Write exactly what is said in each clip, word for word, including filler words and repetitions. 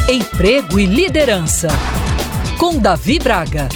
Emprego e Liderança, com Davi Braga.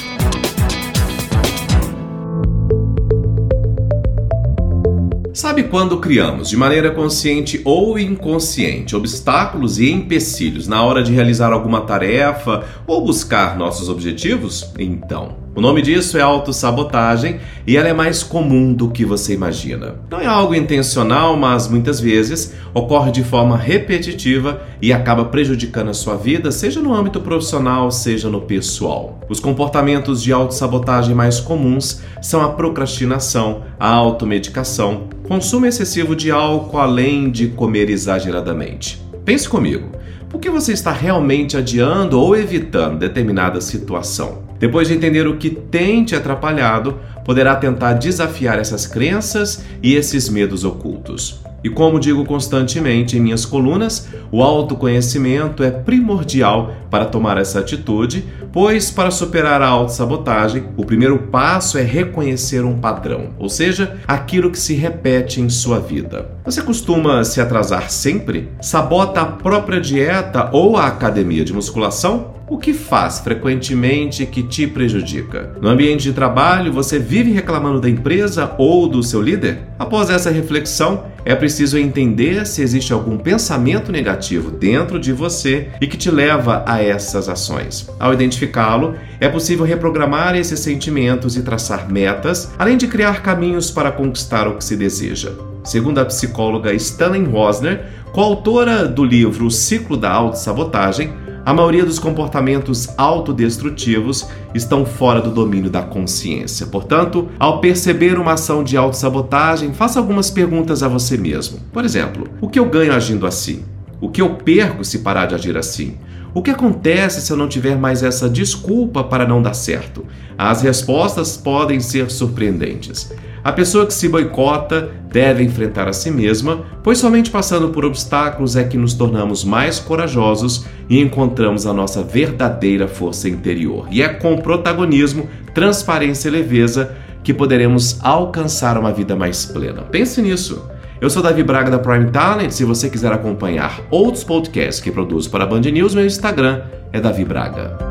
Sabe quando criamos, de maneira consciente ou inconsciente, obstáculos e empecilhos na hora de realizar alguma tarefa ou buscar nossos objetivos? Então, o nome disso é autossabotagem e ela é mais comum do que você imagina. Não é algo intencional, mas muitas vezes ocorre de forma repetitiva e acaba prejudicando a sua vida, seja no âmbito profissional, seja no pessoal. Os comportamentos de autossabotagem mais comuns são a procrastinação, a automedicação, consumo excessivo de álcool, além de comer exageradamente. Pense comigo, por que você está realmente adiando ou evitando determinada situação? Depois de entender o que tem te atrapalhado, poderá tentar desafiar essas crenças e esses medos ocultos. E como digo constantemente em minhas colunas, o autoconhecimento é primordial para tomar essa atitude, pois para superar a autossabotagem, o primeiro passo é reconhecer um padrão, ou seja, aquilo que se repete em sua vida. Você costuma se atrasar sempre? Sabota a própria dieta ou a academia de musculação? O que faz frequentemente que te prejudica? No ambiente de trabalho, você vive reclamando da empresa ou do seu líder? Após essa reflexão, é preciso entender se existe algum pensamento negativo dentro de você e que te leva a essas ações. Ao identificá-lo, é possível reprogramar esses sentimentos e traçar metas, além de criar caminhos para conquistar o que se deseja. Segundo a psicóloga Stanley Rosner, coautora do livro O Ciclo da Autossabotagem, a maioria dos comportamentos autodestrutivos estão fora do domínio da consciência. Portanto, ao perceber uma ação de autossabotagem, faça algumas perguntas a você mesmo. Por exemplo, o que eu ganho agindo assim? O que eu perco se parar de agir assim? O que acontece se eu não tiver mais essa desculpa para não dar certo? As respostas podem ser surpreendentes. A pessoa que se boicota deve enfrentar a si mesma, pois somente passando por obstáculos é que nos tornamos mais corajosos e encontramos a nossa verdadeira força interior. E é com protagonismo, transparência e leveza que poderemos alcançar uma vida mais plena. Pense nisso. Eu sou Davi Braga da Prime Talent. Se você quiser acompanhar outros podcasts que produzo para a Band News, meu Instagram é Davi Braga.